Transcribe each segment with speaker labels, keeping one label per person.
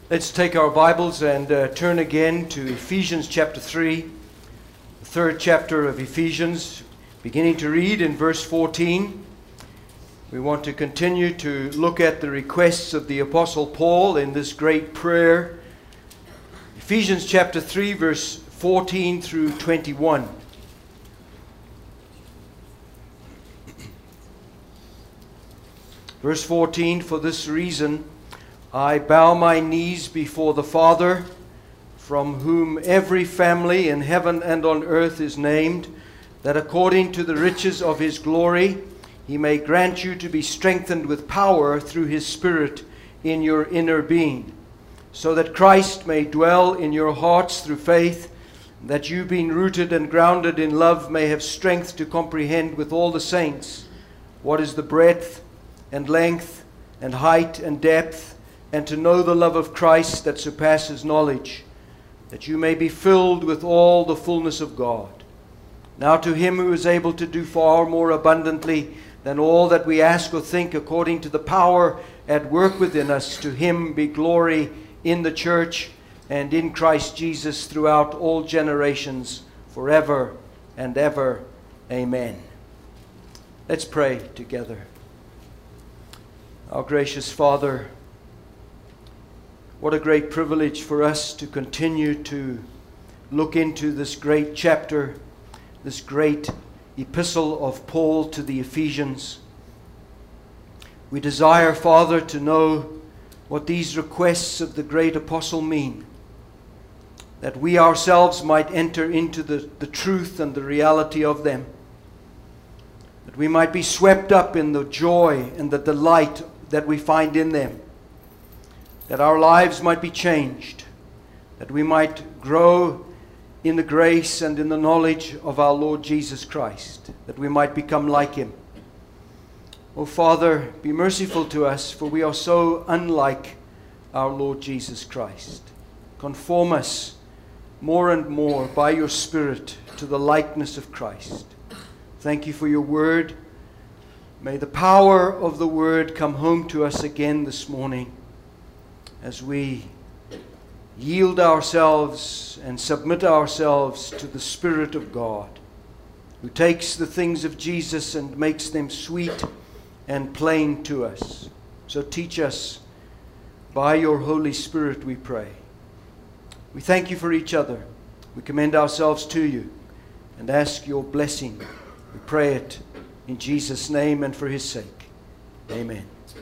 Speaker 1: Let's take our Bibles and turn again to Ephesians chapter 3, the third chapter of Ephesians, beginning to read in verse 14. We want to continue to look at the requests of the Apostle Paul in this great prayer. Ephesians chapter 3, verse 14 through 21. Verse 14, for this reason I bow my knees before the Father, from whom every family in heaven and on earth is named, that according to the riches of His glory He may grant you to be strengthened with power through His Spirit in your inner being, so that Christ may dwell in your hearts through faith, that you, being rooted and grounded in love, may have strength to comprehend with all the saints what is the breadth and length and height and depth, and to know the love of Christ that surpasses knowledge, that you may be filled with all the fullness of God. Now to Him who is able to do far more abundantly than all that we ask or think, according to the power at work within us, to Him be glory in the church and in Christ Jesus throughout all generations, forever and ever. Amen. Let's pray together. Our gracious Father, what a great privilege for us to continue to look into this great chapter, this great epistle of Paul to the Ephesians. We desire, Father, to know what these requests of the great apostle mean, that we ourselves might enter into the truth and the reality of them, that we might be swept up in the joy and the delight that we find in them, that our lives might be changed, that we might grow in the grace and in the knowledge of our Lord Jesus Christ, that we might become like Him. Oh Father, be merciful to us, for we are so unlike our Lord Jesus Christ. Conform us more and more by your Spirit to the likeness of Christ. Thank you for your word. May the power of the word come home to us again this morning, as we yield ourselves and submit ourselves to the Spirit of God, who takes the things of Jesus and makes them sweet and plain to us. So teach us by your Holy Spirit, we pray. We thank you for each other. We commend ourselves to you and ask your blessing. We pray it in Jesus' name and for His sake. Amen.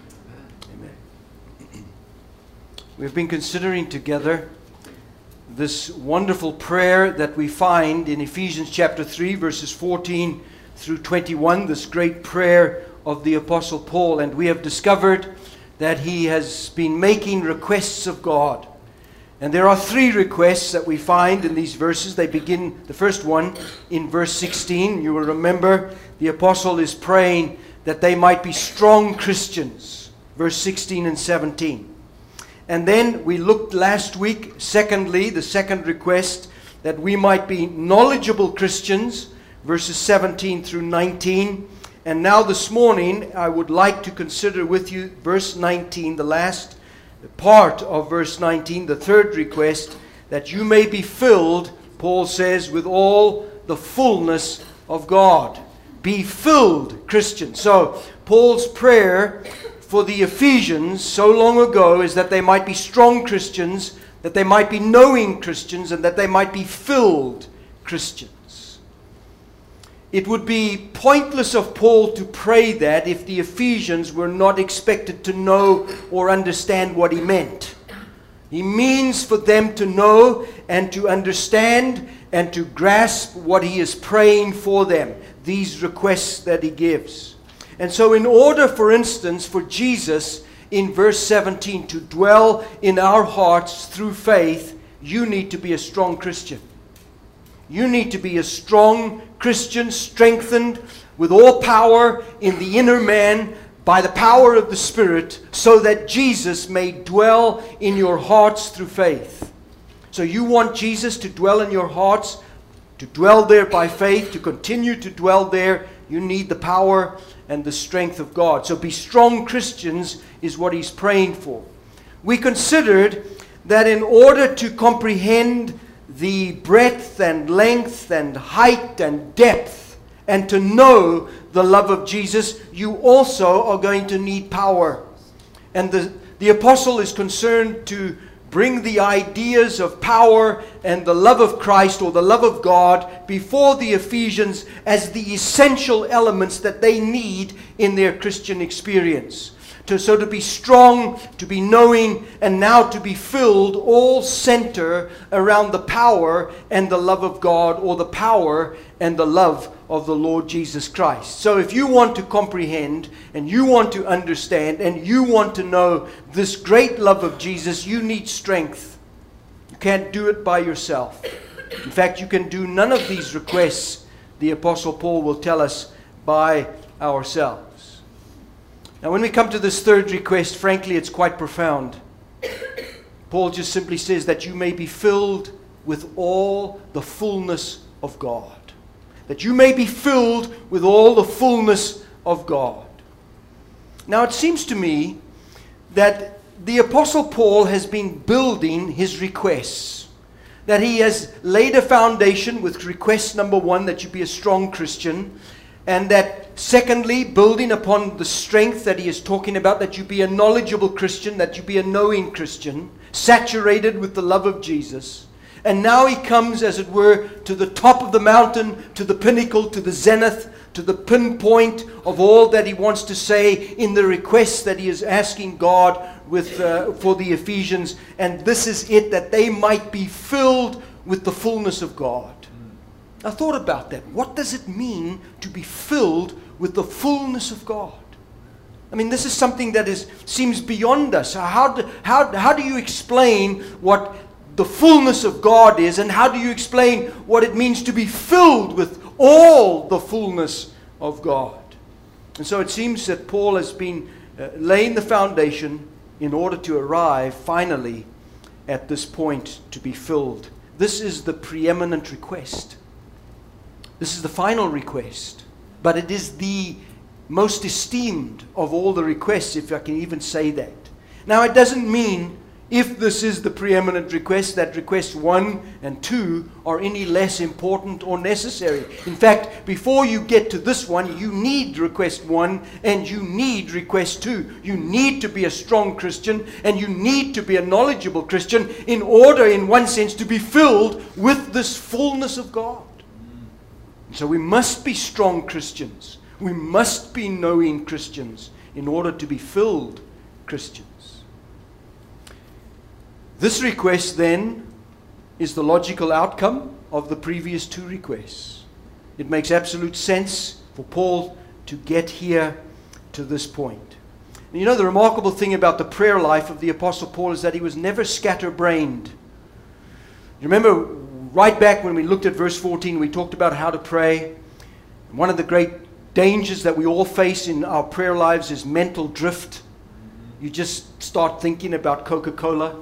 Speaker 1: We've been considering together this wonderful prayer that we find in Ephesians chapter 3, verses 14 through 21, this great prayer of the Apostle Paul. And we have discovered that he has been making requests of God. And there are three requests that we find in these verses. They begin, the first one, in verse 16. You will remember the Apostle is praying that they might be strong Christians. Verse 16 and 17. And then we looked last week, secondly, the second request, that we might be knowledgeable Christians, verses 17 through 19. And now this morning, I would like to consider with you verse 19, the last part of verse 19, the third request, that you may be filled, Paul says, with all the fullness of God. Be filled, Christians. So, Paul's prayer for the Ephesians so long ago is that they might be strong Christians, that they might be knowing Christians, and that they might be filled Christians. It would be pointless of Paul to pray that if the Ephesians were not expected to know or understand what he meant. He means for them to know and to understand and to grasp what he is praying for them, these requests that he gives. And so in order, for instance, for Jesus in verse 17 to dwell in our hearts through faith, you need to be a strong Christian. You need to be a strong Christian, strengthened with all power in the inner man by the power of the Spirit, so that Jesus may dwell in your hearts through faith. So you want Jesus to dwell in your hearts, to dwell there by faith, to continue to dwell there. You need the power and the strength of God. So be strong Christians is what he's praying for. We considered that in order to comprehend the breadth and length and height and depth and to know the love of Jesus, you also are going to need power. And the apostle is concerned to bring the ideas of power and the love of Christ or the love of God before the Ephesians as the essential elements that they need in their Christian experience. So to be strong, to be knowing, and now to be filled all center around the power and the love of God, or the power and the love of the Lord Jesus Christ. So if you want to comprehend and you want to understand and you want to know this great love of Jesus, you need strength. You can't do it by yourself. In fact, you can do none of these requests, the Apostle Paul will tell us, by ourselves. Now, when we come to this third request, frankly, it's quite profound. Paul just simply says that you may be filled with all the fullness of God. That you may be filled with all the fullness of God. Now, it seems to me that the Apostle Paul has been building his requests. That he has laid a foundation with request number 1, that you be a strong Christian. And that secondly, building upon the strength that he is talking about, that you be a knowledgeable Christian, that you be a knowing Christian, saturated with the love of Jesus. And now he comes, as it were, to the top of the mountain, to the pinnacle, to the zenith, to the pinpoint of all that he wants to say in the requests that he is asking God for the Ephesians. And this is it, that they might be filled with the fullness of God. I thought about that. What does it mean to be filled with the fullness of God? I mean, this is something that seems beyond us. How do you explain what the fullness of God is, and how do you explain what it means to be filled with all the fullness of God? And so it seems that Paul has been laying the foundation in order to arrive finally at this point to be filled. This is the preeminent request. This is the final request, but it is the most esteemed of all the requests, if I can even say that. Now, it doesn't mean, if this is the preeminent request, that request 1 and 2 are any less important or necessary. In fact, before you get to this one, you need request 1 and you need request 2. You need to be a strong Christian and you need to be a knowledgeable Christian in order, in one sense, to be filled with this fullness of God. So we must be strong Christians. We must be knowing Christians in order to be filled Christians. This request then is the logical outcome of the previous 2 requests. It makes absolute sense for Paul to get here to this point. And you know, the remarkable thing about the prayer life of the Apostle Paul is that he was never scatterbrained. You remember right back when we looked at verse 14, we talked about how to pray. One of the great dangers that we all face in our prayer lives is mental drift. You just start thinking about Coca-Cola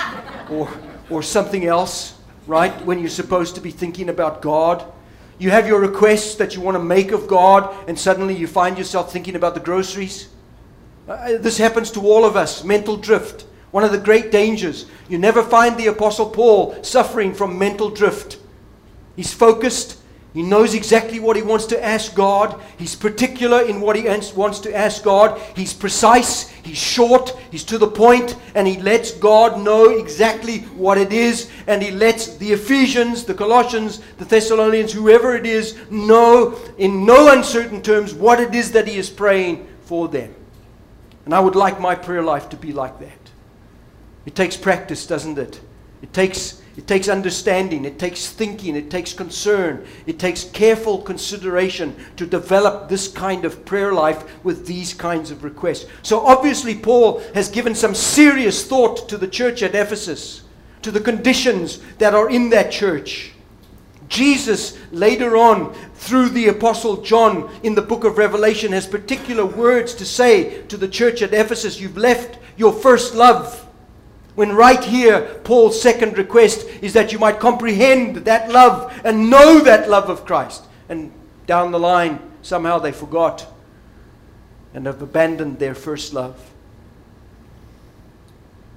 Speaker 1: or something else, right? When you're supposed to be thinking about God. You have your requests that you want to make of God, and suddenly you find yourself thinking about the groceries. This happens to all of us, mental drift. One of the great dangers. You never find the Apostle Paul suffering from mental drift. He's focused. He knows exactly what he wants to ask God. He's particular in what he wants to ask God. He's precise. He's short. He's to the point. And he lets God know exactly what it is. And he lets the Ephesians, the Colossians, the Thessalonians, whoever it is, know in no uncertain terms what it is that he is praying for them. And I would like my prayer life to be like that. It takes practice, doesn't it? It takes understanding. It takes thinking. It takes concern. It takes careful consideration to develop this kind of prayer life with these kinds of requests. So obviously Paul has given some serious thought to the church at Ephesus, to the conditions that are in that church. Jesus, later on, through the Apostle John in the book of Revelation, has particular words to say to the church at Ephesus. You've left your first love. When right here, Paul's second request is that you might comprehend that love and know that love of Christ. And down the line, somehow they forgot and have abandoned their first love.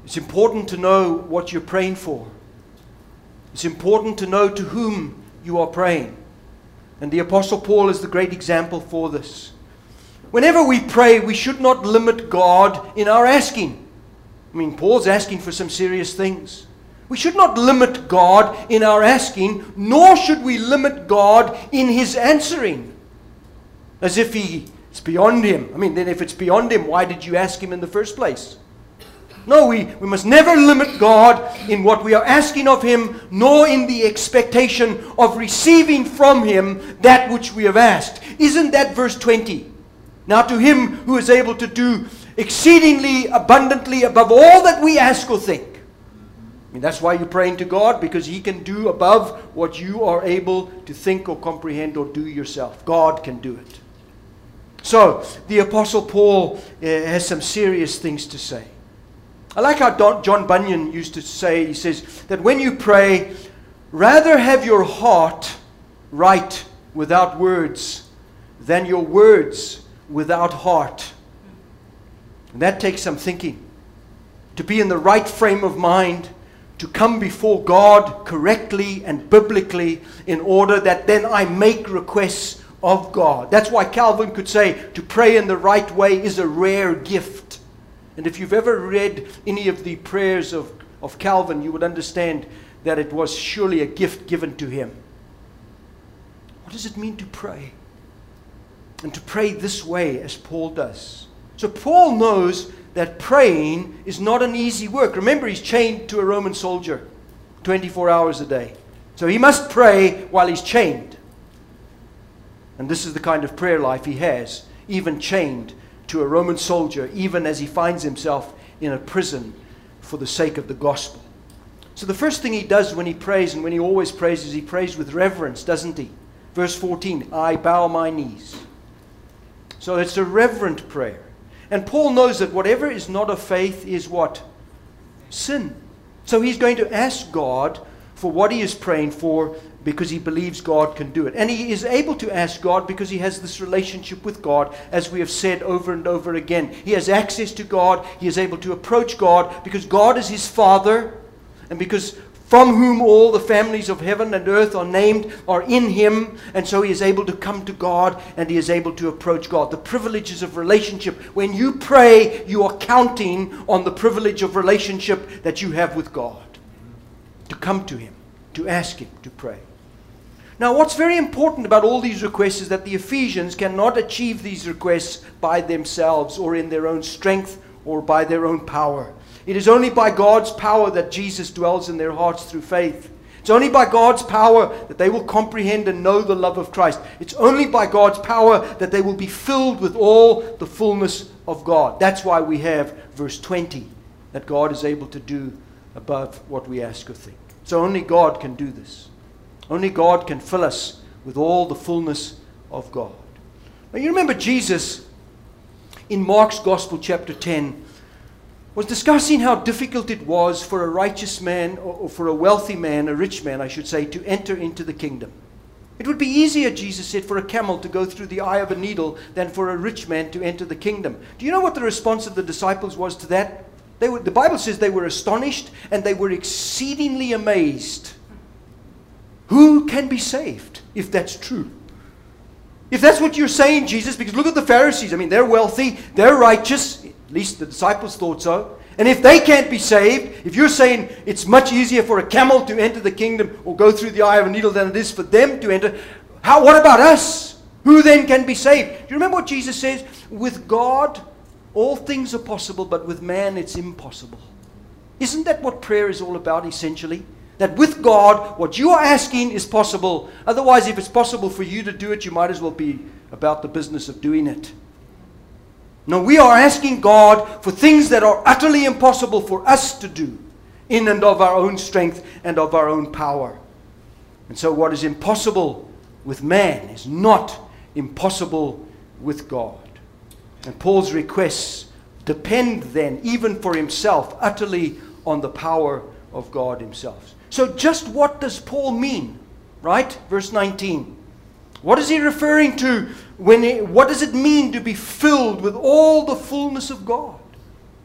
Speaker 1: It's important to know what you're praying for. It's important to know to whom you are praying. And the Apostle Paul is the great example for this. Whenever we pray, we should not limit God in our asking. I mean, Paul's asking for some serious things. We should not limit God in our asking, nor should we limit God in His answering, as if it's beyond Him. I mean, then if it's beyond Him, why did you ask Him in the first place? No, we must never limit God in what we are asking of Him, nor in the expectation of receiving from Him that which we have asked. Isn't that verse 20? Now to Him who is able to do exceedingly abundantly above all that we ask or think. I mean, that's why you're praying to God, because He can do above what you are able to think or comprehend or do yourself. God can do it. So, the Apostle Paul has some serious things to say. I like how John Bunyan used to say, he says, that when you pray, rather have your heart right without words than your words without heart. And that takes some thinking. To be in the right frame of mind, to come before God correctly and biblically, in order that then I make requests of God. That's why Calvin could say, to pray in the right way is a rare gift. And if you've ever read any of the prayers of Calvin, you would understand that it was surely a gift given to him. What does it mean to pray? And to pray this way as Paul does. So Paul knows that praying is not an easy work. Remember, he's chained to a Roman soldier 24 hours a day. So he must pray while he's chained. And this is the kind of prayer life he has, even chained to a Roman soldier, even as he finds himself in a prison for the sake of the gospel. So the first thing he does when he prays, and when he always prays, is he prays with reverence, doesn't he? Verse 14, I bow my knees. So it's a reverent prayer. And Paul knows that whatever is not of faith is what? Sin. So he's going to ask God for what he is praying for, because he believes God can do it. And he is able to ask God because he has this relationship with God, as we have said over and over again. He has access to God. He is able to approach God because God is his Father, and because from whom all the families of heaven and earth are named are in him. And so he is able to come to God, and he is able to approach God. The privileges of relationship. When you pray, you are counting on the privilege of relationship that you have with God. To come to him, to ask him, to pray. Now, what's very important about all these requests is that the Ephesians cannot achieve these requests by themselves, or in their own strength, or by their own power. It is only by God's power that Jesus dwells in their hearts through faith. It's only by God's power that they will comprehend and know the love of Christ. It's only by God's power that they will be filled with all the fullness of God. That's why we have verse 20, that God is able to do above what we ask or think. So only God can do this. Only God can fill us with all the fullness of God. Now you remember Jesus in Mark's Gospel chapter 10 was discussing how difficult it was for a righteous man, or for a wealthy man, a rich man I should say, to enter into the kingdom. It would be easier, Jesus said, for a camel to go through the eye of a needle than for a rich man to enter the kingdom. Do you know what the response of the disciples was to that? The Bible says they were astonished and they were exceedingly amazed. Who can be saved if that's true? If that's what you're saying, Jesus, because look at the Pharisees. I mean, they're wealthy, they're righteous. At least the disciples thought so. And if they can't be saved, if you're saying it's much easier for a camel to enter the kingdom or go through the eye of a needle than it is for them to enter, what about us? Who then can be saved? Do you remember what Jesus says? With God, all things are possible, but with man it's impossible. Isn't that what prayer is all about, essentially? That with God, what you are asking is possible. Otherwise, if it's possible for you to do it, you might as well be about the business of doing it. No, we are asking God for things that are utterly impossible for us to do, in and of our own strength and of our own power. And so what is impossible with man is not impossible with God. And Paul's requests depend then, even for himself, utterly on the power of God himself. So just what does Paul mean? Right? Verse 19. What is he referring to? What does it mean to be filled with all the fullness of God?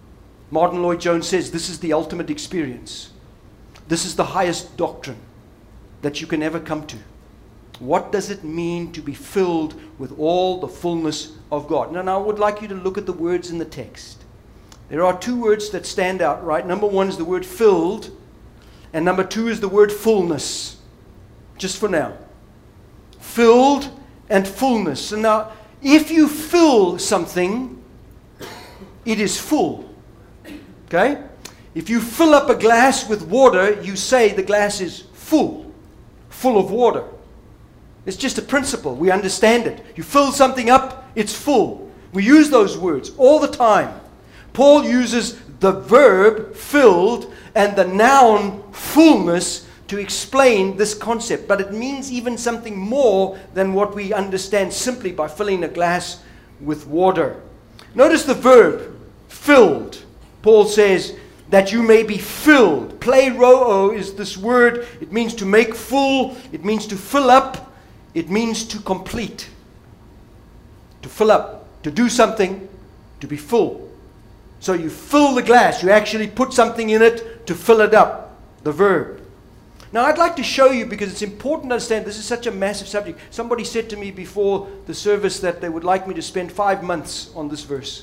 Speaker 1: Martin Lloyd-Jones says this is the ultimate experience. This is the highest doctrine that you can ever come to. What does it mean to be filled with all the fullness of God? Now I would like you to look at the words in the text. There are two words that stand out, right? Number one is the word filled, and number two is the word fullness. Just for now. Filled and fullness. And now, if you fill something, it is full. Okay? If you fill up a glass with water, you say the glass is full. Full of water. It's just a principle. We understand it. You fill something up, it's full. We use those words all the time. Paul uses the verb filled and the noun fullness to explain this concept. But it means even something more than what we understand simply by filling a glass with water. Notice the verb filled. Paul says that you may be filled. Pleroo is this word. It means to make full. It means to fill up. It means to complete. To fill up. To do something. To be full. So you fill the glass. You actually put something in it to fill it up. The verb. Now I'd like to show you, because it's important to understand this is such a massive subject. Somebody said to me before the service that they would like me to spend 5 months on this verse.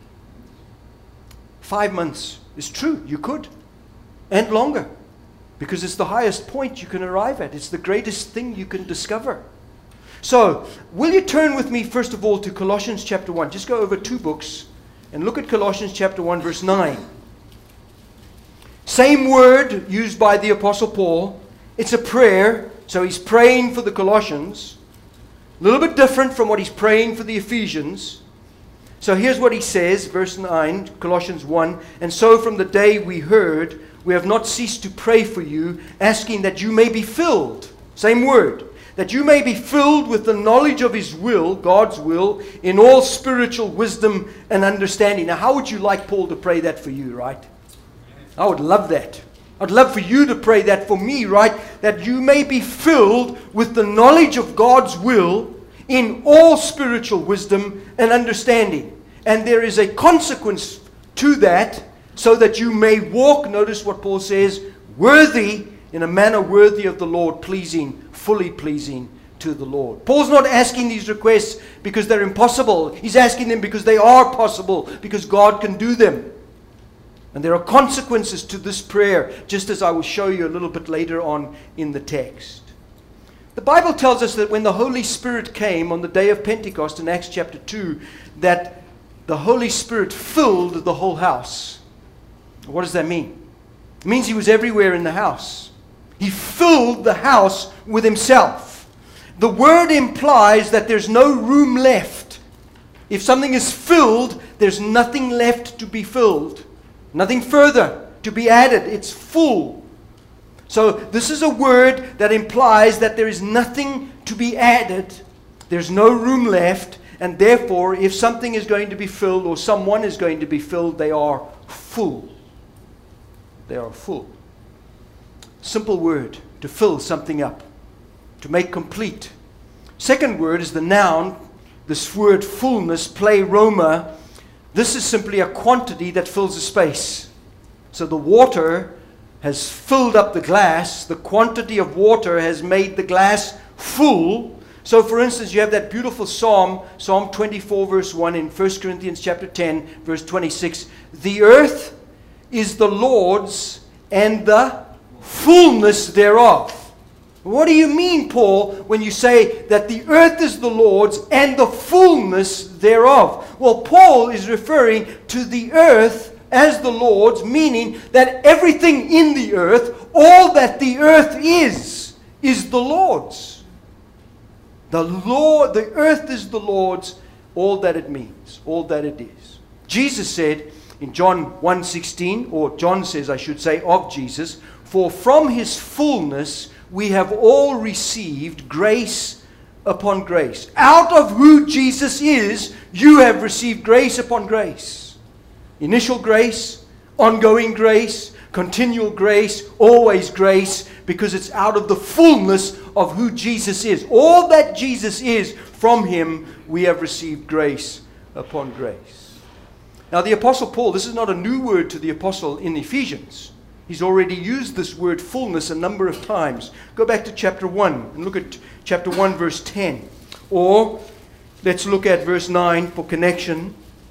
Speaker 1: 5 months. It's true, you could. And longer. Because it's the highest point you can arrive at. It's the greatest thing you can discover. So, will you turn with me first of all to Colossians chapter 1. Just go over 2 books and look at Colossians chapter 1 verse 9. Same word used by the Apostle Paul. It's a prayer. So he's praying for the Colossians. A little bit different from what he's praying for the Ephesians. So here's what he says, verse 9, Colossians 1. And so from the day we heard, we have not ceased to pray for you, asking that you may be filled. Same word. That you may be filled with the knowledge of His will, God's will, in all spiritual wisdom and understanding. Now, how would you like Paul to pray that for you, right? I would love that. I'd love for you to pray that for me, right? That you may be filled with the knowledge of God's will in all spiritual wisdom and understanding. And there is a consequence to that, so that you may walk, notice what Paul says, worthy, in a manner worthy of the Lord, pleasing, fully pleasing to the Lord. Paul's not asking these requests because they're impossible. He's asking them because they are possible, because God can do them. And there are consequences to this prayer, just as I will show you a little bit later on in the text. The Bible tells us that when the Holy Spirit came on the day of Pentecost in Acts chapter 2, that the Holy Spirit filled the whole house. What does that mean? It means He was everywhere in the house. He filled the house with Himself. The word implies that there's no room left. If something is filled, there's nothing left to be filled. Nothing further to be added. It's full. So this is a word that implies that there is nothing to be added. There's no room left. And therefore, if something is going to be filled or someone is going to be filled, they are full. They are full. Simple word, to fill something up, to make complete. Second word is the noun, this word fullness, pleroma. This is simply a quantity that fills a space. So the water has filled up the glass. The quantity of water has made the glass full. So for instance, you have that beautiful psalm, Psalm 24 verse 1 in 1 Corinthians chapter 10 verse 26. The earth is the Lord's and the fullness thereof. What do you mean, Paul, when you say that the earth is the Lord's and the fullness thereof? Well, Paul is referring to the earth as the Lord's, meaning that everything in the earth, all that the earth is the Lord's. The earth is the Lord's, all that it means, all that it is. Jesus said in John 1:16, or John says, I should say, of Jesus, for from His fullness we have all received grace upon grace. Out of who Jesus is, you have received grace upon grace. Initial grace, ongoing grace, continual grace, always grace, because it's out of the fullness of who Jesus is. All that Jesus is, from Him we have received grace upon grace. Now the Apostle Paul, this is not a new word to the Apostle in Ephesians. He's already used this word fullness a number of times. Go back to chapter 1 and look at chapter 1 verse 10. Or let's look at verse 9 for connection.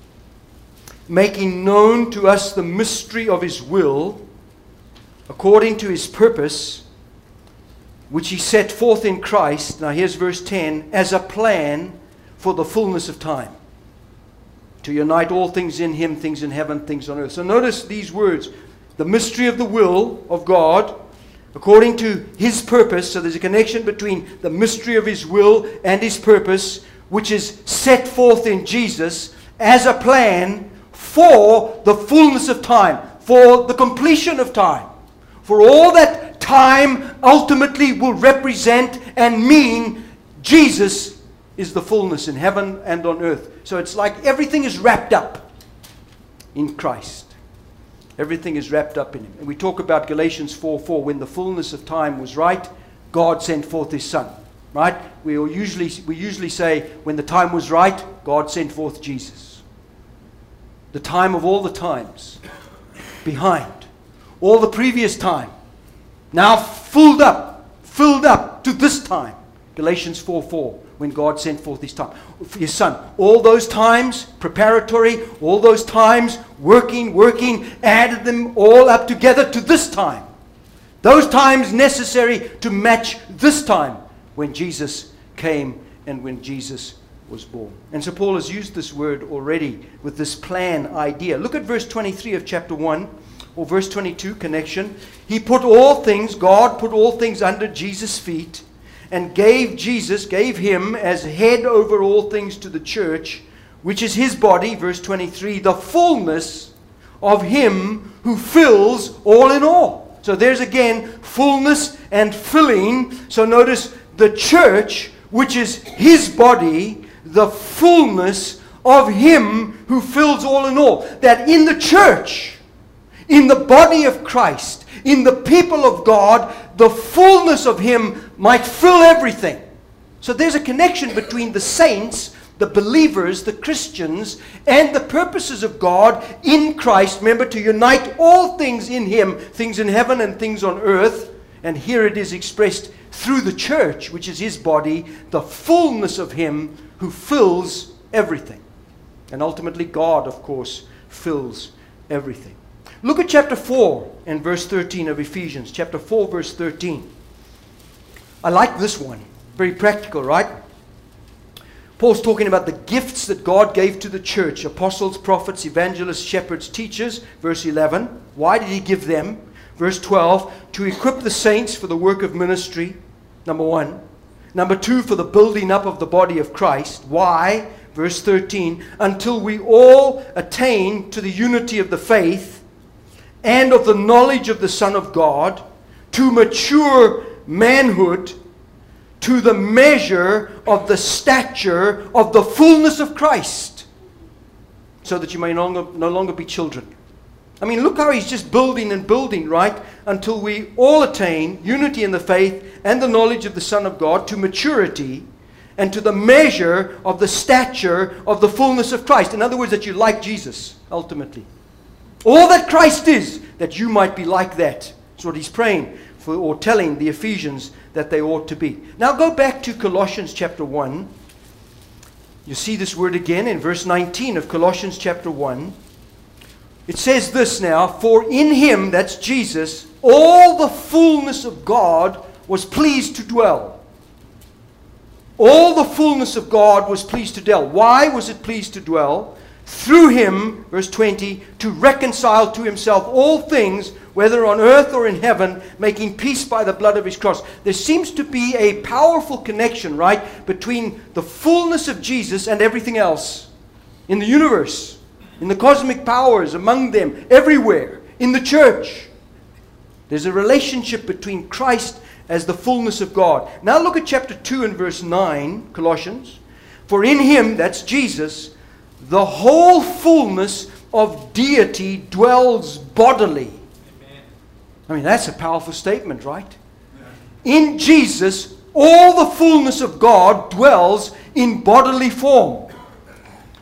Speaker 1: Making known to us the mystery of His will, according to His purpose, which He set forth in Christ, now here's verse 10, as a plan for the fullness of time, to unite all things in Him, things in heaven, things on earth. So notice these words, the mystery of the will of God, according to His purpose. So there's a connection between the mystery of His will and His purpose, which is set forth in Jesus as a plan for the fullness of time, for the completion of time, for all that time ultimately will represent and mean Jesus is the fullness in heaven and on earth. So it's like everything is wrapped up in Christ. Everything is wrapped up in Him. And we talk about Galatians 4:4, when the fullness of time was right, God sent forth His Son. Right? We usually say, when the time was right, God sent forth Jesus. The time of all the times behind. All the previous time. Now filled up to this time. Galatians 4:4, when God sent forth His Son. All those times preparatory, all those times working, added them all up together to this time. Those times necessary to match this time when Jesus came and when Jesus was born. And so Paul has used this word already with this plan idea. Look at verse 23 of chapter 1, or verse 22, connection. God put all things under Jesus' feet, and gave Him as head over all things to the church, which is His body, verse 23, the fullness of Him who fills all in all. So there's again fullness and filling. So notice the church, which is His body, the fullness of Him who fills all in all. That in the church, in the body of Christ, in the people of God, the fullness of Him might fill everything. So there's a connection between the saints, the believers, the Christians, and the purposes of God in Christ. Remember, to unite all things in Him, things in heaven and things on earth. And here it is expressed through the church, which is His body, the fullness of Him who fills everything. And ultimately God, of course, fills everything. Look at chapter 4 and verse 13 of Ephesians. Chapter 4, verse 13. I like this one. Very practical, right? Paul's talking about the gifts that God gave to the church. Apostles, prophets, evangelists, shepherds, teachers. Verse 11. Why did He give them? Verse 12. To equip the saints for the work of ministry. Number 1. Number 2, for the building up of the body of Christ. Why? Verse 13. Until we all attain to the unity of the faith and of the knowledge of the Son of God, to mature manhood, to the measure of the stature of the fullness of Christ, so that you may no longer be children. I mean, look how he's just building and building, right? Until we all attain unity in the faith and the knowledge of the Son of God, to maturity, and to the measure of the stature of the fullness of Christ. In other words, that you like Jesus, ultimately. All that Christ is, that you might be like that. That's what he's praying for, or telling the Ephesians that they ought to be. Now go back to Colossians chapter 1. You see this word again in verse 19 of Colossians chapter 1. It says this now, for in Him, that's Jesus, all the fullness of God was pleased to dwell. All the fullness of God was pleased to dwell. Why was it pleased to dwell? Through Him, verse 20, to reconcile to Himself all things, whether on earth or in heaven, making peace by the blood of His cross. There seems to be a powerful connection, right, between the fullness of Jesus and everything else in the universe, in the cosmic powers, among them, everywhere, in the church. There's a relationship between Christ as the fullness of God. Now look at chapter 2 and verse 9, Colossians. For in Him, that's Jesus, the whole fullness of deity dwells bodily. Amen. I mean, that's a powerful statement, right? Yeah. In Jesus, all the fullness of God dwells in bodily form.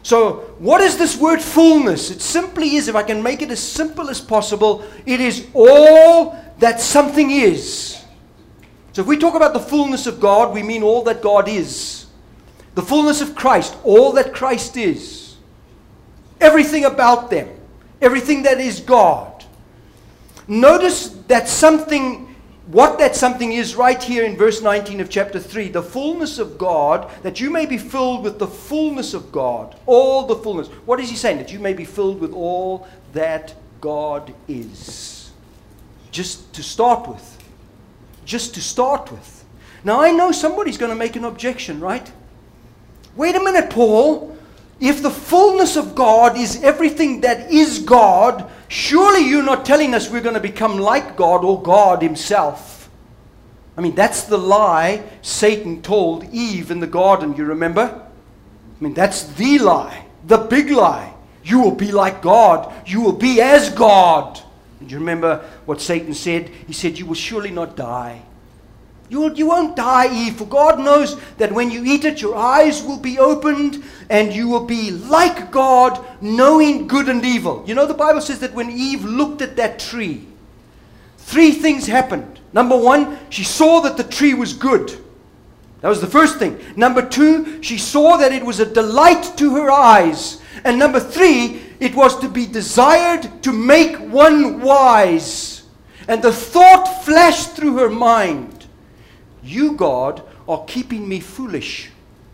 Speaker 1: So, what is this word fullness? It simply is, if I can make it as simple as possible, it is all that something is. So if we talk about the fullness of God, we mean all that God is. The fullness of Christ, all that Christ is. Everything about them. Everything that is God. Notice that something, what that something is right here in verse 19 of chapter 3. The fullness of God, that you may be filled with the fullness of God. All the fullness. What is he saying? That you may be filled with all that God is. Just to start with. Just to start with. Now I know somebody's going to make an objection, right? Wait a minute, Paul. If the fullness of God is everything that is God, surely you're not telling us we're going to become like God or God himself. I mean, that's the lie Satan told Eve in the garden, you remember? I mean, that's the lie, the big lie. You will be like God. You will be as God. And you remember what Satan said? He said, you will surely not die. You won't die, Eve, for God knows that when you eat it, your eyes will be opened and you will be like God, knowing good and evil. You know, the Bible says that when Eve looked at that tree, 3 things happened. Number 1, she saw that the tree was good. That was the first thing. Number 2, she saw that it was a delight to her eyes. And number 3, it was to be desired to make one wise. And the thought flashed through her mind. You, God, are keeping me foolish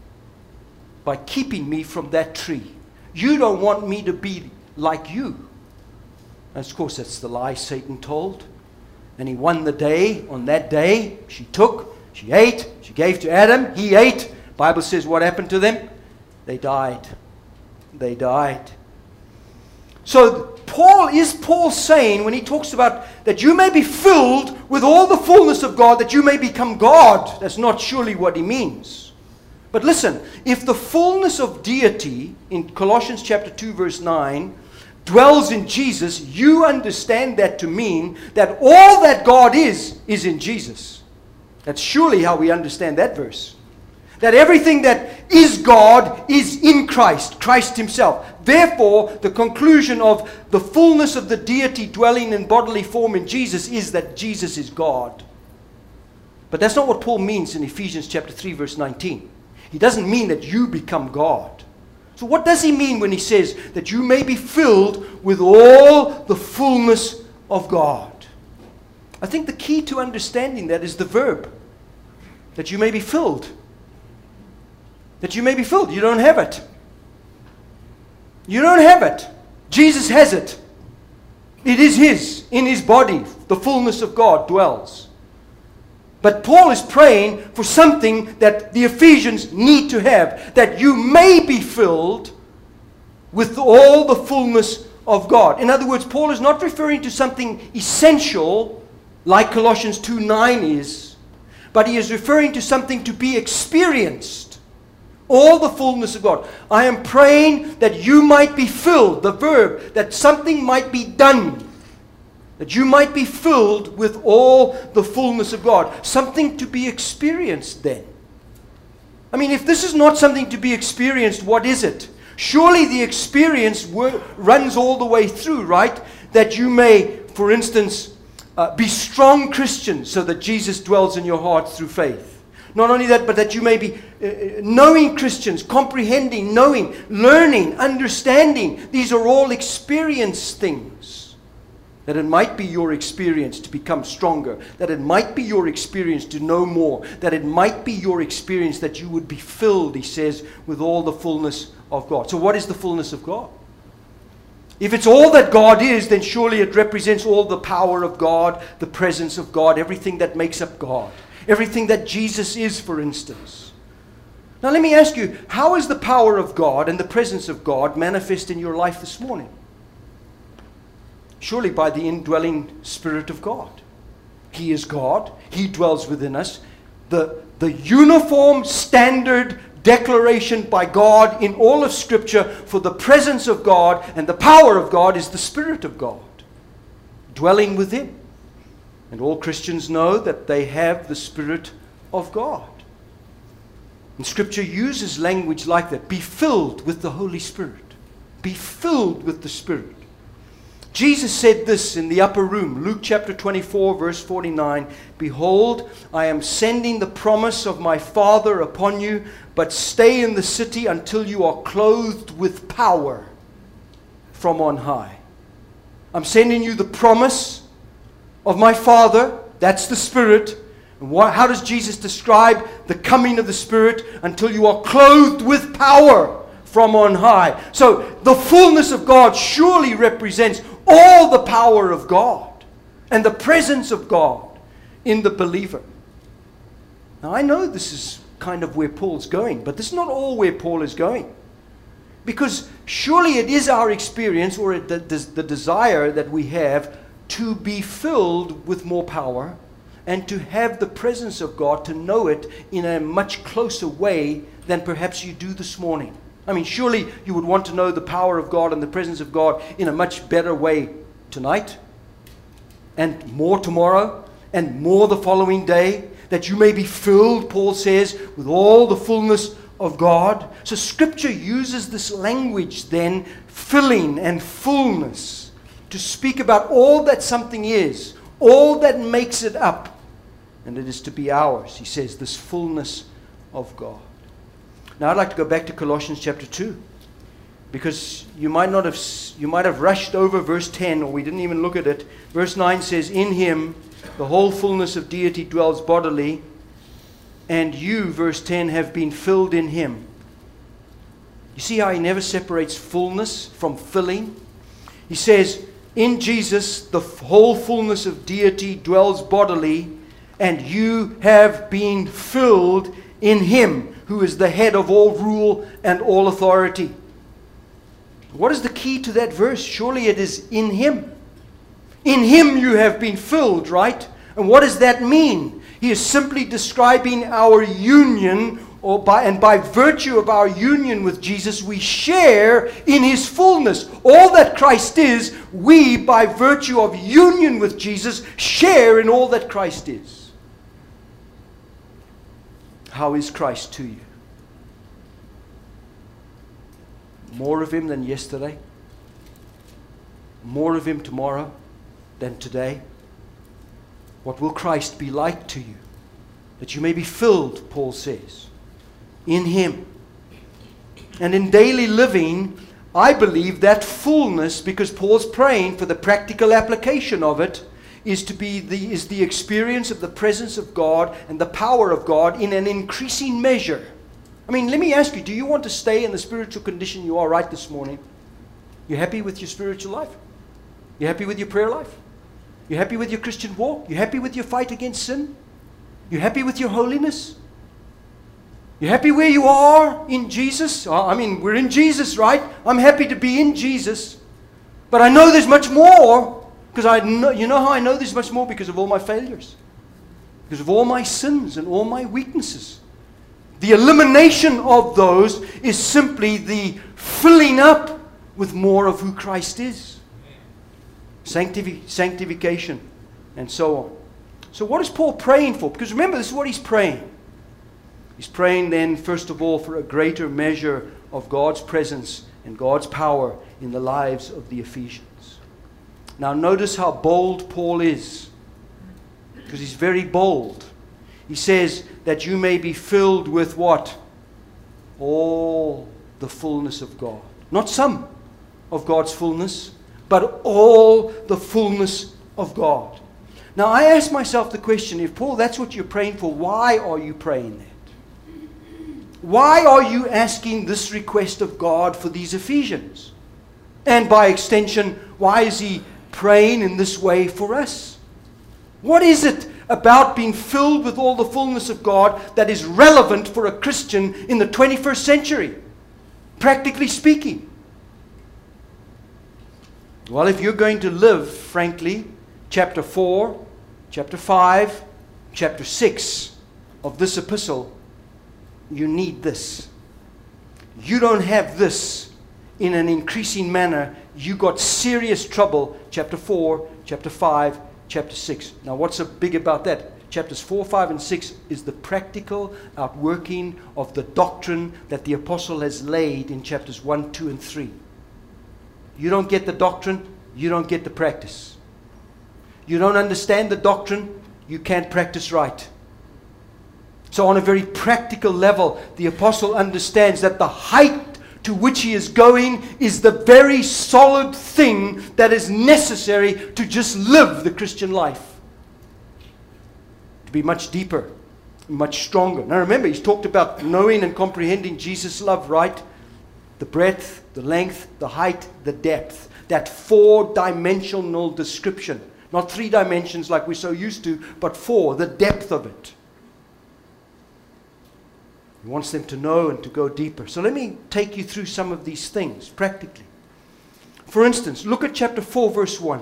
Speaker 1: by keeping me from that tree. You don't want me to be like you. And of course, that's the lie Satan told. And he won the day. On that day, she took, she ate, she gave to Adam, he ate. The Bible says what happened to them? They died. They died. So Paul saying, when he talks about that you may be filled with all the fullness of God, that you may become God? That's not surely what he means. But listen, if the fullness of deity in Colossians chapter 2 verse 9 dwells in Jesus, you understand that to mean that all that God is in Jesus. That's surely how we understand that verse. That everything that is God is in Christ, Christ himself. Therefore, the conclusion of the fullness of the deity dwelling in bodily form in Jesus is that Jesus is God. But that's not what Paul means in Ephesians chapter 3 verse 19. He doesn't mean that you become God. So what does he mean when he says that you may be filled with all the fullness of God? I think the key to understanding that is the verb. That you may be filled. That you may be filled. You don't have it. You don't have it. Jesus has it. It is his. In his body, the fullness of God dwells. But Paul is praying for something that the Ephesians need to have. That you may be filled with all the fullness of God. In other words, Paul is not referring to something essential like Colossians 2:9 is. But he is referring to something to be experienced. All the fullness of God. I am praying that you might be filled. The verb, that something might be done. That you might be filled with all the fullness of God. Something to be experienced then. I mean, if this is not something to be experienced, what is it? Surely the experience runs all the way through, right? That you may, for instance, be strong Christians so that Jesus dwells in your heart through faith. Not only that, but that you may be knowing Christians, comprehending, knowing, learning, understanding. These are all experience things. That it might be your experience to become stronger. That it might be your experience to know more. That it might be your experience that you would be filled, he says, with all the fullness of God. So what is the fullness of God? If it's all that God is, then surely it represents all the power of God, the presence of God, everything that makes up God. Everything that Jesus is, for instance. Now let me ask you, how is the power of God and the presence of God manifest in your life this morning? Surely by the indwelling Spirit of God. He is God. He dwells within us. The uniform standard declaration by God in all of Scripture for the presence of God and the power of God is the Spirit of God dwelling within. And all Christians know that they have the Spirit of God. And Scripture uses language like that. Be filled with the Holy Spirit. Be filled with the Spirit. Jesus said this in the upper room, Luke chapter 24, verse 49. Behold, I am sending the promise of my Father upon you, but stay in the city until you are clothed with power from on high. I'm sending you the promise of my Father. That's the Spirit. And how does Jesus describe the coming of the Spirit? Until you are clothed with power from on high. So the fullness of God surely represents all the power of God and the presence of God in the believer. Now I know this is kind of where Paul's going, but this is not all where Paul is going. Because surely it is our experience or the desire that we have to be filled with more power and to have the presence of God, to know it in a much closer way than perhaps you do this morning. I mean, surely you would want to know the power of God and the presence of God in a much better way tonight, and more tomorrow, and more the following day, that you may be filled, Paul says, with all the fullness of God. So Scripture uses this language then, filling and fullness, to speak about all that something is, all that makes it up, and it is to be ours. He says, this fullness of God. Now I'd like to go back to Colossians chapter 2, because you might have rushed over verse 10, or we didn't even look at it. Verse 9 says, in him the whole fullness of deity dwells bodily, and you, verse 10, have been filled in him. You see how he never separates fullness from filling? He says, in Jesus the whole fullness of deity dwells bodily, and you have been filled in him, who is the head of all rule and all authority. What is the key to that verse? Surely it is in him. In him you have been filled, right? And what does that mean? He is simply describing our union, by virtue of our union with Jesus, we share in his fullness. All that Christ is, we, by virtue of union with Jesus, share in all that Christ is. How is Christ to you? More of him than yesterday? More of him tomorrow than today? What will Christ be like to you? That you may be filled, Paul says, in him. And in daily living, I believe that fullness, because Paul's praying for the practical application of it, is the experience of the presence of God and the power of God in an increasing measure. I mean, let me ask you, do you want to stay in the spiritual condition you are right this morning? You happy with your spiritual life? You happy with your prayer life? You happy with your Christian walk? You happy with your fight against sin? You happy with your holiness? You happy where you are in Jesus? I mean, we're in Jesus, right? I'm happy to be in Jesus. But I know there's much more. Because I know, you know how I know there's much more? Because of all my failures. Because of all my sins and all my weaknesses. The elimination of those is simply the filling up with more of who Christ is. Sanctification and so on. So what is Paul praying for? Because remember, this is what he's praying. He's praying then, first of all, for a greater measure of God's presence and God's power in the lives of the Ephesians. Now notice how bold Paul is, because he's very bold. He says that you may be filled with what? All the fullness of God. Not some of God's fullness, but all the fullness of God. Now I ask myself the question, if Paul, that's what you're praying for, why are you praying that? Why are you asking this request of God for these Ephesians? And by extension, why is he praying in this way for us? What is it about being filled with all the fullness of God that is relevant for a Christian in the 21st century, practically speaking? Well, if you're going to live, frankly, chapter 4, chapter 5, chapter 6 of this epistle, you need this. You don't have this in an increasing manner, you got serious trouble, chapter 4, chapter 5, chapter 6. Now what's so big about that? chapters 4, 5, and 6 is the practical outworking of the doctrine that the apostle has laid in chapters 1, 2, and 3. You don't get the doctrine, you don't get the practice. You don't understand the doctrine, you can't practice right. So on a very practical level, the apostle understands that the height to which he is going is the very solid thing that is necessary to just live the Christian life. To be much deeper, much stronger. Now remember, he's talked about knowing and comprehending Jesus' love, right? The breadth, the length, the height, the depth. That 4-dimensional description. Not 3 dimensions like we're so used to, but 4, the depth of it. He wants them to know and to go deeper. So let me take you through some of these things practically. For instance, look at chapter 4, verse 1.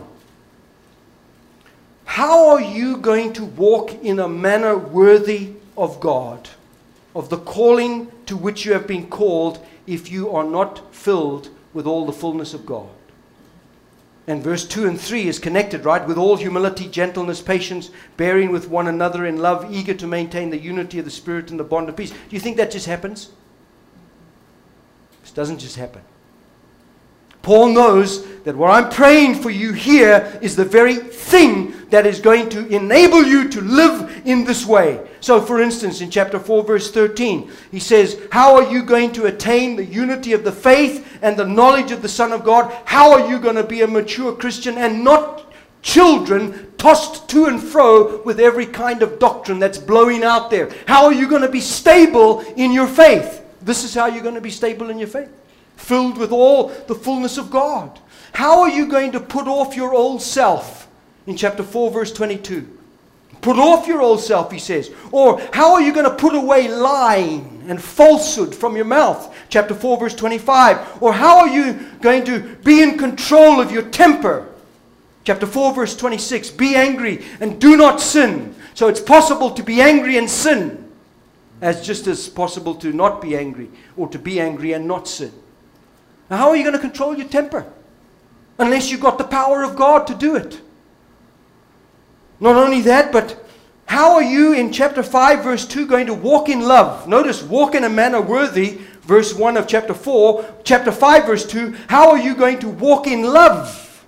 Speaker 1: How are you going to walk in a manner worthy of God, of the calling to which you have been called, if you are not filled with all the fullness of God? And verse 2 and 3 is connected, right? With all humility, gentleness, patience, bearing with one another in love, eager to maintain the unity of the Spirit and the bond of peace. Do you think that just happens? This doesn't just happen. Paul knows that what I'm praying for you here is the very thing that is going to enable you to live in this way. So for instance, in chapter 4, verse 13, he says, how are you going to attain the unity of the faith and the knowledge of the Son of God? How are you going to be a mature Christian and not children tossed to and fro with every kind of doctrine that's blowing out there? How are you going to be stable in your faith? This is how you're going to be stable in your faith. Filled with all the fullness of God. How are you going to put off your old self? In chapter 4, verse 22. Put off your old self, he says. Or how are you going to put away lying and falsehood from your mouth? Chapter 4, verse 25. Or how are you going to be in control of your temper? Chapter 4, verse 26. Be angry and do not sin. So it's possible to be angry and sin, as just as possible to not be angry, or to be angry and not sin. Now, how are you going to control your temper? Unless you've got the power of God to do it. Not only that, but how are you in chapter 5, verse 2 going to walk in love? Notice, walk in a manner worthy, verse 1 of chapter 4. Chapter 5, verse 2, how are you going to walk in love?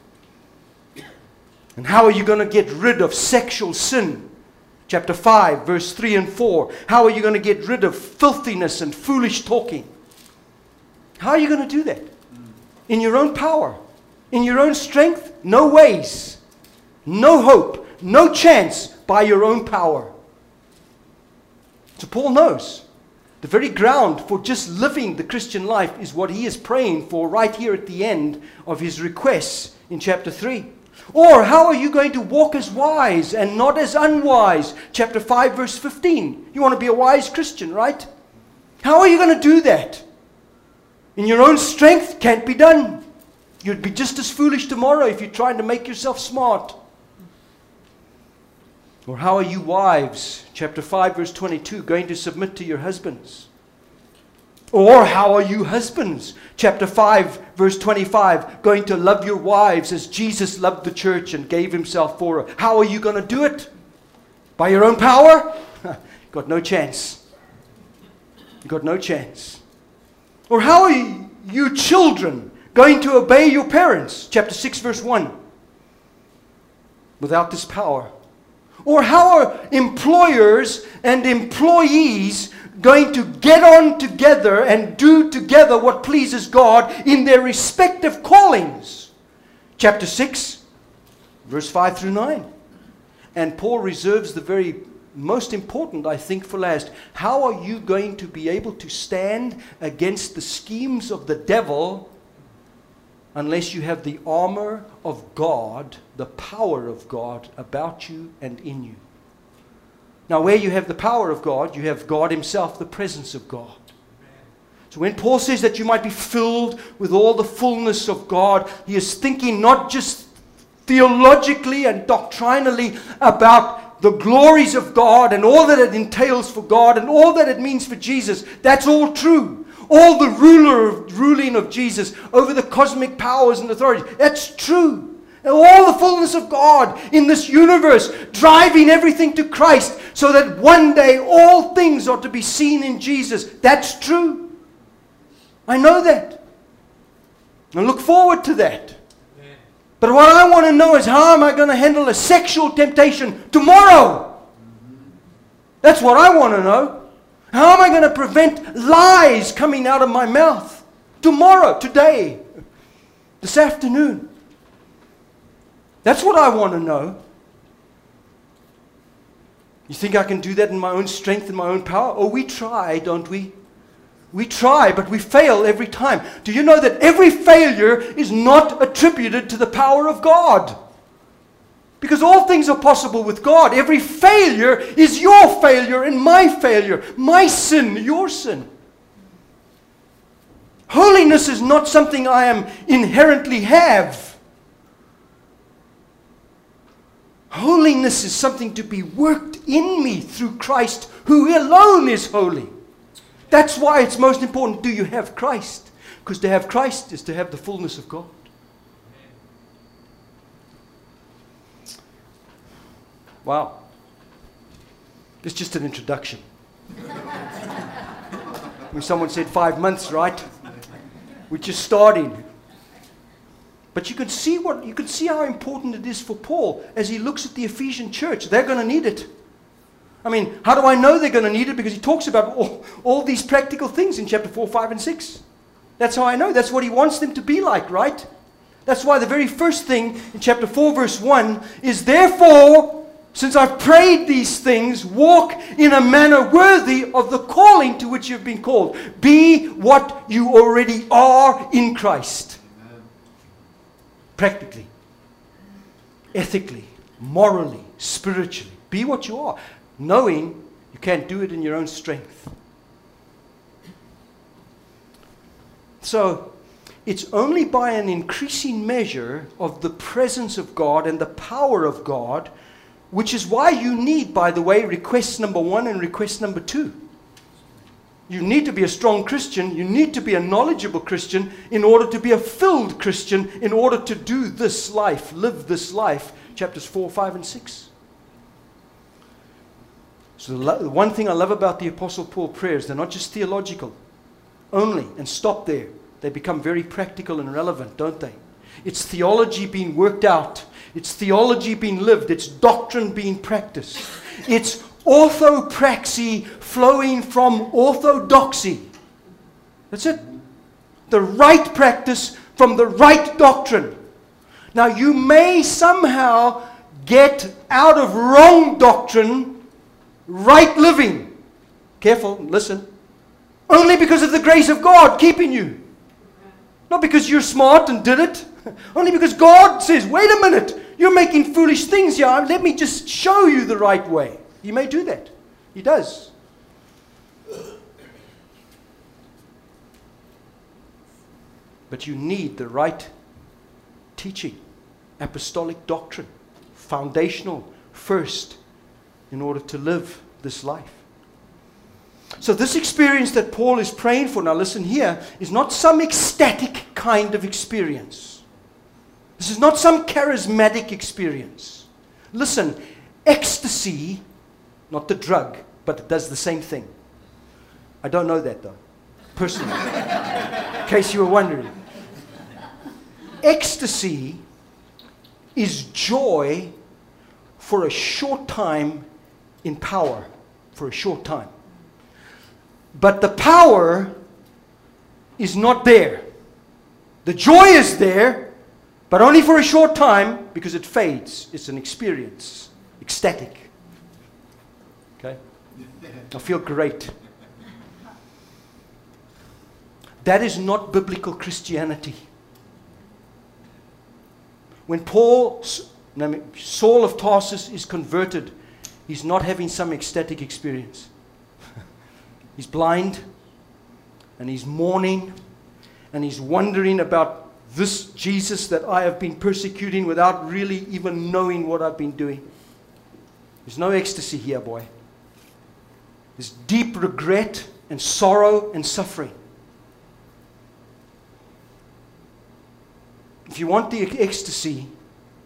Speaker 1: And how are you going to get rid of sexual sin? Chapter 5, verse 3 and 4. How are you going to get rid of filthiness and foolish talking? How are you going to do that? In your own power? In your own strength? No ways. No hope. No chance by your own power. So Paul knows the very ground for just living the Christian life is what he is praying for right here at the end of his requests in chapter 3. Or how are you going to walk as wise and not as unwise? Chapter 5, verse 15. You want to be a wise Christian, right? How are you going to do that? In your own strength, can't be done. You'd be just as foolish tomorrow if you're trying to make yourself smart. Or how are you wives, chapter 5, verse 22, going to submit to your husbands? Or how are you husbands, chapter 5, verse 25, going to love your wives as Jesus loved the church and gave himself for her? How are you going to do it? By your own power? Got no chance. Got no chance. Or how are you children going to obey your parents? Chapter 6, verse 1. Without this power. Or how are employers and employees going to get on together and do together what pleases God in their respective callings? Chapter 6, verse 5 through 9. And Paul reserves the very most important, I think, for last. How are you going to be able to stand against the schemes of the devil unless you have the armor of God, the power of God about you and in you? Now, where you have the power of God, you have God himself, the presence of God. So when Paul says that you might be filled with all the fullness of God, he is thinking not just theologically and doctrinally about the glories of God and all that it entails for God and all that it means for Jesus. That's all true. All the ruling of Jesus over the cosmic powers and authorities, that's true. And all the fullness of God in this universe, driving everything to Christ, so that one day all things are to be seen in Jesus. That's true. I know that. I look forward to that. But what I want to know is, how am I going to handle a sexual temptation tomorrow? That's what I want to know. How am I going to prevent lies coming out of my mouth tomorrow, today, this afternoon? That's what I want to know. You think I can do that in my own strength and my own power? Oh, we try, don't we? We try, but we fail every time. Do you know that every failure is not attributed to the power of God? Because all things are possible with God. Every failure is your failure and my failure. My sin, your sin. Holiness is not something I am inherently have. Holiness is something to be worked in me through Christ, who alone is holy. That's why it's most important, do you have Christ? Because to have Christ is to have the fullness of God. Wow. It's just an introduction. When someone said 5 months, right? We're just starting. But you can see how important it is for Paul as he looks at the Ephesian church. They're going to need it. I mean, how do I know they're going to need it? Because he talks about all these practical things in chapter 4, 5, and 6. That's how I know. That's what he wants them to be like, right? That's why the very first thing in chapter 4, verse 1 is, therefore, since I've prayed these things, walk in a manner worthy of the calling to which you've been called. Be what you already are in Christ. Amen. Practically, ethically, morally, spiritually. Be what you are, knowing you can't do it in your own strength. So, it's only by an increasing measure of the presence of God and the power of God, which is why you need, by the way, request number 1 and request number 2. You need to be a strong Christian. You need to be a knowledgeable Christian in order to be a filled Christian, in order to do this life, live this life. Chapters 4, 5, and 6. So the one thing I love about the Apostle Paul prayers, they're not just theological only and stop there. They become very practical and relevant, don't they? It's theology being worked out. It's theology being lived. It's doctrine being practiced. It's orthopraxy flowing from orthodoxy. That's it. The right practice from the right doctrine. Now, you may somehow get out of wrong doctrine right living. Careful, listen. Only because of the grace of God keeping you. Not because you're smart and did it. Only because God says, wait a minute, you're making foolish things here. Let me just show you the right way. He may do that. He does. But you need the right teaching, apostolic doctrine, foundational first, in order to live this life. So this experience that Paul is praying for, now listen here, is not some ecstatic kind of experience. This is not some charismatic experience. Listen, ecstasy, not the drug, but it does the same thing. I don't know that though, personally, in case you were wondering. Ecstasy is joy for a short time in power, for a short time. But the power is not there. The joy is there, but only for a short time, because it fades. It's an experience, ecstatic. Okay? I feel great. That is not biblical Christianity. When Saul of Tarsus is converted, he's not having some ecstatic experience. He's blind, and he's mourning, and he's wondering about this Jesus that I have been persecuting without really even knowing what I've been doing. There's no ecstasy here, boy. There's deep regret and sorrow and suffering. If you want the ecstasy,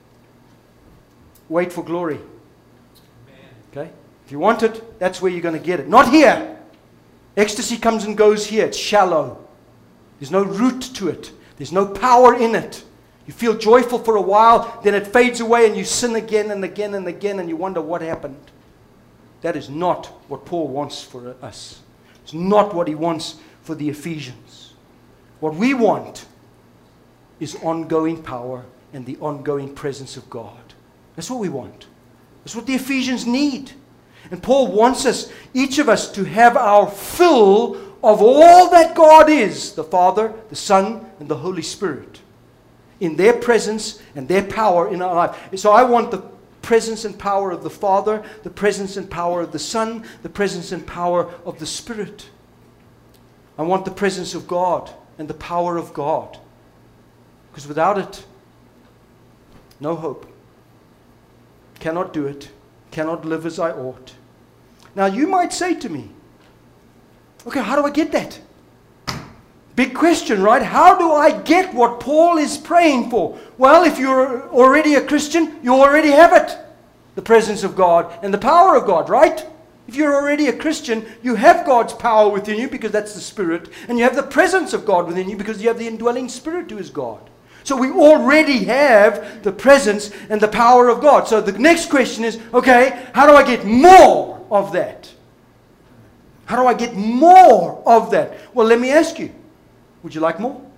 Speaker 1: wait for glory. Okay? If you want it, that's where you're going to get it. Not here. Ecstasy comes and goes here. It's shallow. There's no root to it. There's no power in it. You feel joyful for a while, then it fades away and you sin again and again and again and you wonder what happened. That is not what Paul wants for us. It's not what he wants for the Ephesians. What we want is ongoing power and the ongoing presence of God. That's what we want. That's what the Ephesians need. And Paul wants us, each of us, to have our fill of all that God is, the Father, the Son, and the Holy Spirit, in their presence and their power in our life. And so I want the presence and power of the Father, the presence and power of the Son, the presence and power of the Spirit. I want the presence of God and the power of God. Because without it, no hope. Cannot do it. Cannot live as I ought. Now you might say to me, okay, how do I get that? Big question, right? How do I get what Paul is praying for? Well, if you're already a Christian, you already have it. The presence of God and the power of God, right? If you're already a Christian, you have God's power within you because that's the Spirit. And you have the presence of God within you because you have the indwelling Spirit who is God. So we already have the presence and the power of God. So the next question is, okay, how do I get more of that? How do I get more of that? Well, let me ask you. Would you like more?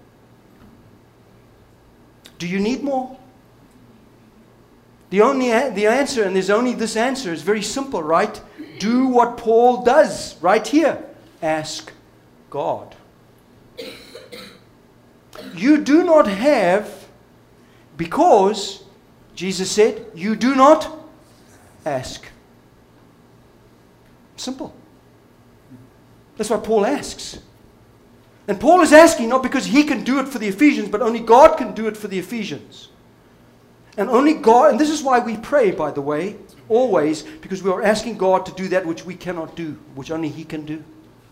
Speaker 1: Do you need more? The answer, and there's only this answer, is very simple, right? Do what Paul does right here. Ask God. You do not have because Jesus said, you do not ask. Simple. That's why Paul asks. And Paul is asking not because he can do it for the Ephesians, but only God can do it for the Ephesians. And only God, and this is why we pray, by the way, always, because we are asking God to do that which we cannot do, which only He can do.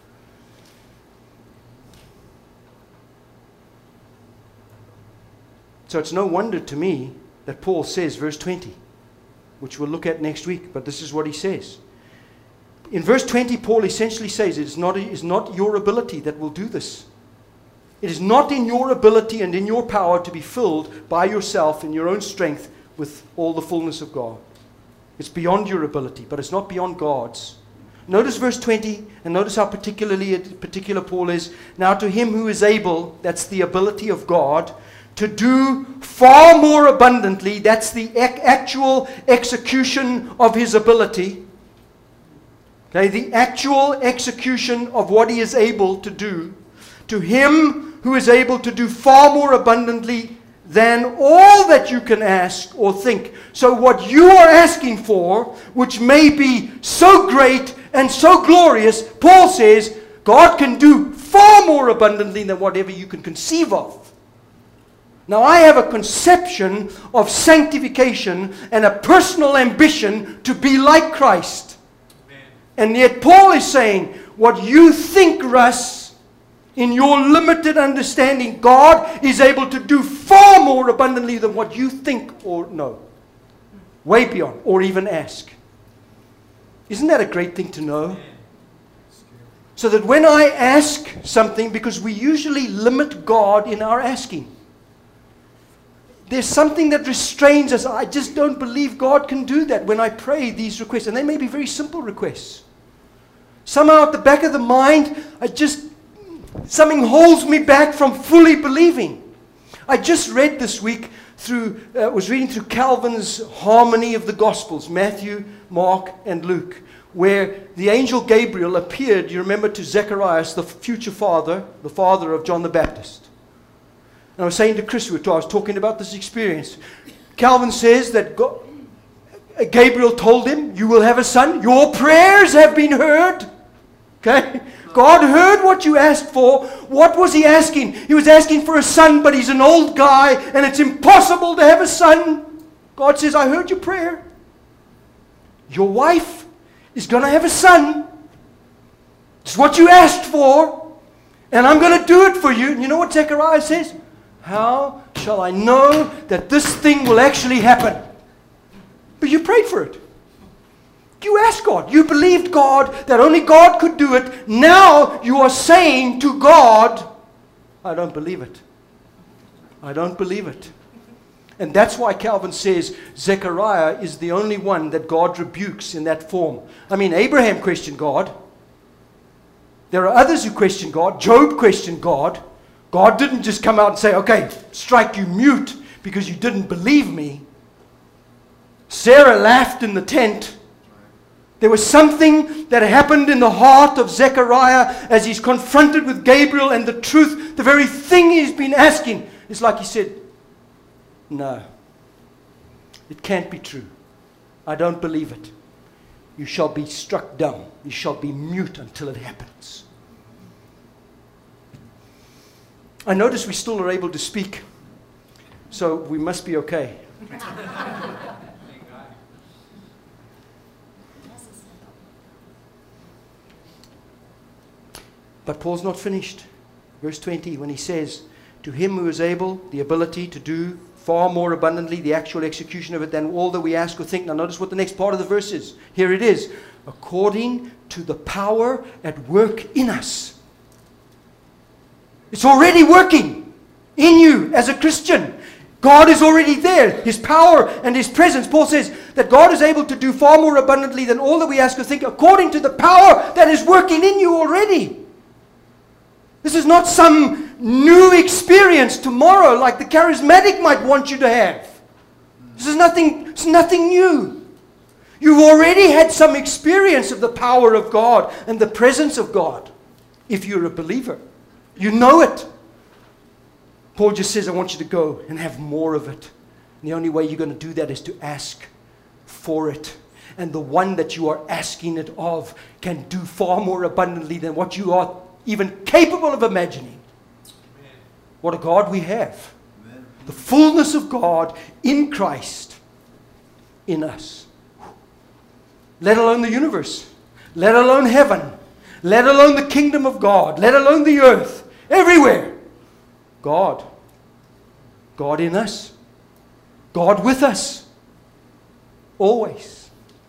Speaker 1: So it's no wonder to me that Paul says, verse 20, which we'll look at next week, but this is what he says. In verse 20, Paul essentially says, it is not your ability that will do this. It is not in your ability and in your power to be filled by yourself in your own strength with all the fullness of God. It's beyond your ability, but it's not beyond God's. Notice verse 20, and notice how particular Paul is. Now to him who is able, that's the ability of God, to do far more abundantly, that's the actual execution of his ability. Okay, the actual execution of what he is able to do. To him who is able to do far more abundantly than all that you can ask or think. So what you are asking for, which may be so great and so glorious, Paul says, God can do far more abundantly than whatever you can conceive of. Now I have a conception of sanctification and a personal ambition to be like Christ. Amen. And yet Paul is saying, what you think, Russ, in your limited understanding, God is able to do far more abundantly than what you think or know. Way beyond, or even ask. Isn't that a great thing to know? So that when I ask something, because we usually limit God in our asking. There's something that restrains us. I just don't believe God can do that when I pray these requests. And they may be very simple requests. Somehow at the back of the mind, something holds me back from fully believing. I just read this week was reading through Calvin's Harmony of the Gospels, Matthew, Mark, and Luke, where the angel Gabriel appeared, you remember, to Zacharias, the future father, the father of John the Baptist. And I was saying to Chris, I was talking about this experience. Calvin says that Gabriel told him, you will have a son. Your prayers have been heard. Okay? God heard what you asked for. What was he asking? He was asking for a son, but he's an old guy, and it's impossible to have a son. God says, I heard your prayer. Your wife is going to have a son. It's what you asked for, and I'm going to do it for you. And you know what Zechariah says? How shall I know that this thing will actually happen? But you prayed for it. You asked God. You believed God, that only God could do it. Now you are saying to God, I don't believe it. I don't believe it. And that's why Calvin says Zechariah is the only one that God rebukes in that form. I mean, Abraham questioned God. There are others who question God. Job questioned God. God didn't just come out and say, okay, strike you mute because you didn't believe me. Sarah laughed in the tent. There was something that happened in the heart of Zechariah as he's confronted with Gabriel and the truth, the very thing he's been asking. It's like he said, no, it can't be true. I don't believe it. You shall be struck dumb. You shall be mute until it happens. I notice we still are able to speak, so we must be okay. But Paul's not finished. Verse 20, when he says, to him who is able, the ability to do far more abundantly, the actual execution of it, than all that we ask or think. Now notice what the next part of the verse is. Here it is. According to the power at work in us. It's already working in you as a Christian. God is already there. His power and His presence. Paul says that God is able to do far more abundantly than all that we ask or think, according to the power that is working in you already. This is not some new experience tomorrow like the charismatic might want you to have. This is nothing new. You've already had some experience of the power of God and the presence of God. If you're a believer, you know it. Paul just says, I want you to go and have more of it. And the only way you're going to do that is to ask for it. And the one that you are asking it of can do far more abundantly than what you are even capable of imagining. Amen. What a God we have. Amen. The fullness of God in Christ in us. Let alone the universe. Let alone heaven. Let alone the kingdom of God. Let alone the earth. Everywhere. God. God in us. God with us. Always.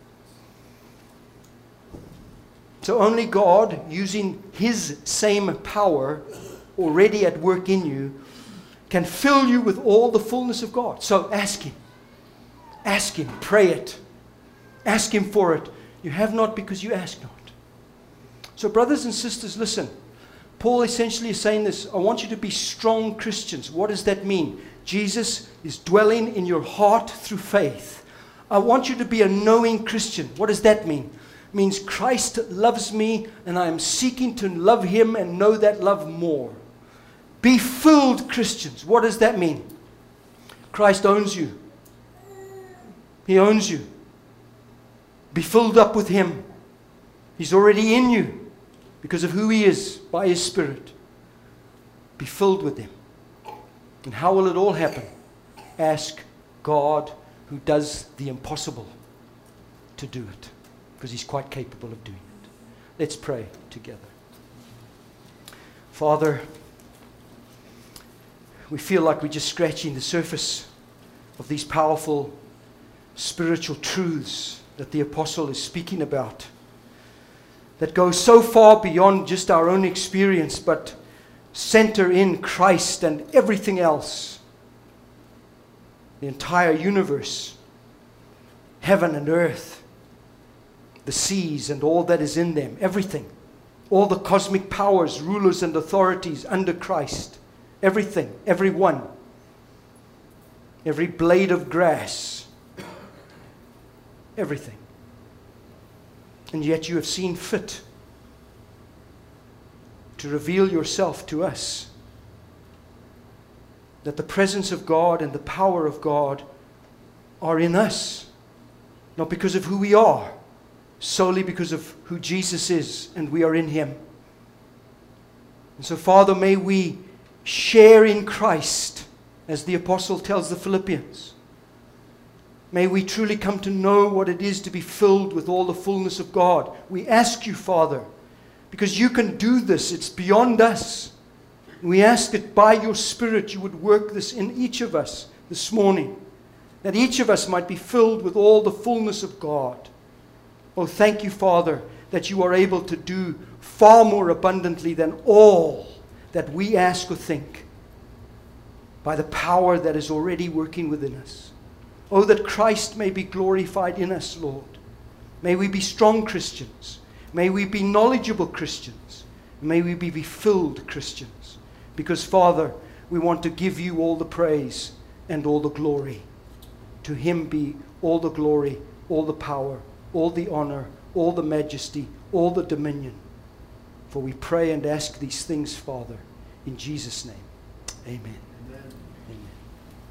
Speaker 1: So only God, using His same power already at work in you, can fill you with all the fullness of God. So ask Him. Ask Him. Pray it. Ask Him for it. You have not because you ask not. So brothers and sisters, listen. Paul essentially is saying this. I want you to be strong Christians. What does that mean? Jesus is dwelling in your heart through faith. I want you to be a knowing Christian. What does that mean? It means Christ loves me and I am seeking to love Him and know that love more. Be filled Christians. What does that mean? Christ owns you. He owns you. Be filled up with Him. He's already in you because of who He is by His Spirit. Be filled with Him. And how will it all happen? Ask God who does the impossible to do it. Because He's quite capable of doing it. Let's pray together. Father, we feel like we're just scratching the surface of these powerful spiritual truths that the apostle is speaking about, that go so far beyond just our own experience, but center in Christ and everything else. The entire universe, heaven and earth, the seas and all that is in them, everything. All the cosmic powers, rulers and authorities under Christ. Everything, everyone. Every blade of grass. Everything. And yet you have seen fit to reveal yourself to us. That the presence of God and the power of God are in us. Not because of who we are, solely because of who Jesus is and we are in Him. And so, Father, may we share in Christ, as the apostle tells the Philippians. May we truly come to know what it is to be filled with all the fullness of God. We ask you, Father, because you can do this. It's beyond us. We ask that by your Spirit you would work this in each of us this morning. that each of us might be filled with all the fullness of God. Oh, thank you, Father, that you are able to do far more abundantly than all that we ask or think by the power that is already working within us. Oh, that Christ may be glorified in us, Lord. May we be strong Christians. May we be knowledgeable Christians. May we be filled Christians. Because, Father, we want to give you all the praise and all the glory. To him be all the glory, all the power, all the honor, all the majesty, all the dominion. For we pray and ask these things, Father, in Jesus' name. Amen.
Speaker 2: Amen.